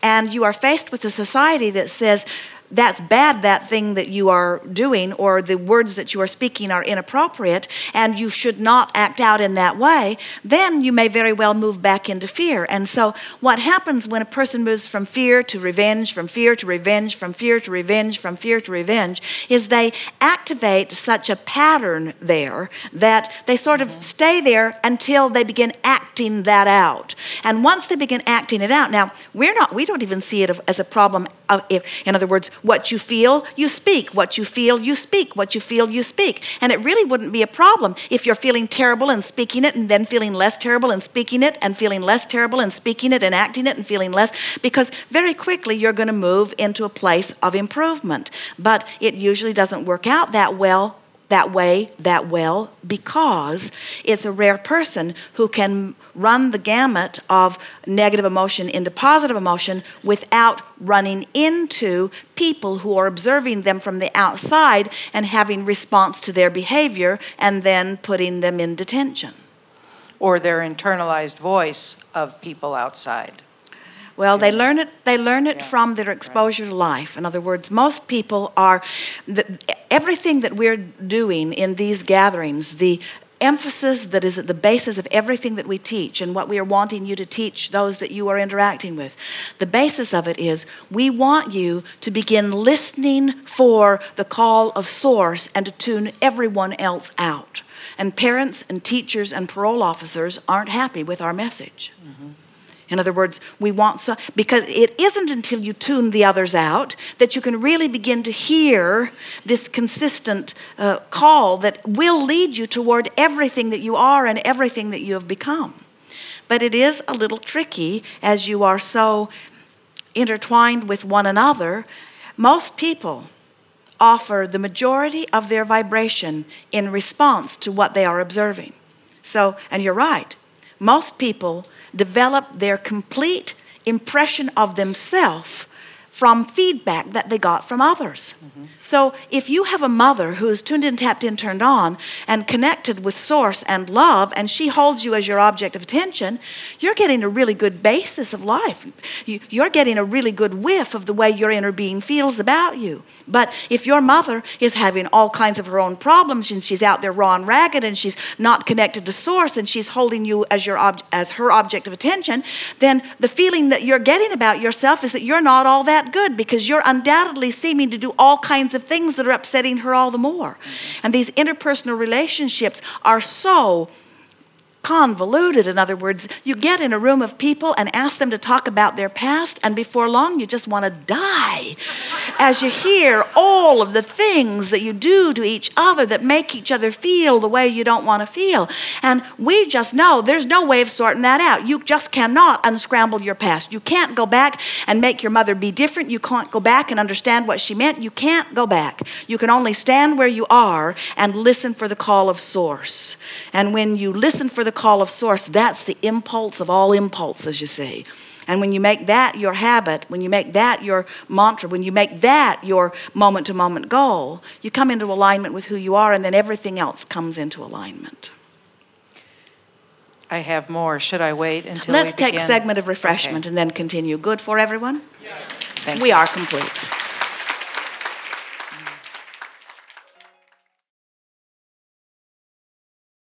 and you are faced with a society that says, that's bad, that thing that you are doing, or the words that you are speaking are inappropriate, and you should not act out in that way, then you may very well move back into fear. And so what happens when a person moves from fear to revenge, from fear to revenge, from fear to revenge, from fear to revenge, is they activate such a pattern there that they sort of stay there until they begin acting that out. And once they begin acting it out, now we don't even see it as a problem in other words, what you feel, you speak. What you feel, you speak. What you feel, you speak. And it really wouldn't be a problem if you're feeling terrible and speaking it, and then feeling less terrible and speaking it, and feeling less terrible and speaking it, and acting it, and feeling less, because very quickly you're going to move into a place of improvement. But it usually doesn't work out that well, because it's a rare person who can run the gamut of negative emotion into positive emotion without running into people who are observing them from the outside and having response to their behavior and then putting them in detention. Or their internalized voice of people outside. Well, they learn it from their exposure to life. In other words, most people are, everything that we're doing in these gatherings, the emphasis that is at the basis of everything that we teach and what we are wanting you to teach those that you are interacting with, the basis of it is we want you to begin listening for the call of source and to tune everyone else out. And parents and teachers and parole officers aren't happy with our message. Mm-hmm. In other words, we want because it isn't until you tune the others out that you can really begin to hear this consistent call that will lead you toward everything that you are and everything that you have become. But it is a little tricky as you are so intertwined with one another. Most people offer the majority of their vibration in response to what they are observing. So, and you're right, most people develop their complete impression of themselves from feedback that they got from others. Mm-hmm. So if you have a mother who is tuned in, tapped in, turned on, and connected with source and love, and she holds you as your object of attention, you're getting a really good basis of life. You're getting a really good whiff of the way your inner being feels about you. But if your mother is having all kinds of her own problems, and she's out there raw and ragged, and she's not connected to source, and she's holding you as as her object of attention, then the feeling that you're getting about yourself is that you're not all that good, because you're undoubtedly seeming to do all kinds of things that are upsetting her all the more. Mm-hmm. And these interpersonal relationships are so convoluted. In other words, you get in a room of people and ask them to talk about their past, and before long you just want to die as you hear all of the things that you do to each other that make each other feel the way you don't want to feel. And we just know there's no way of sorting that out. You just cannot unscramble your past. You can't go back and make your mother be different. You can't go back and understand what she meant. You can't go back. You can only stand where you are and listen for the call of source. And when you listen for the call of source, that's the impulse of all impulses, you see. And when you make that your habit, when you make that your mantra, when you make that your moment-to-moment goal, you come into alignment with who you are, and then everything else comes into alignment. I have more. Should I wait until Let's we begin? take a segment of refreshment and then continue. Good for everyone? Yes. We are complete.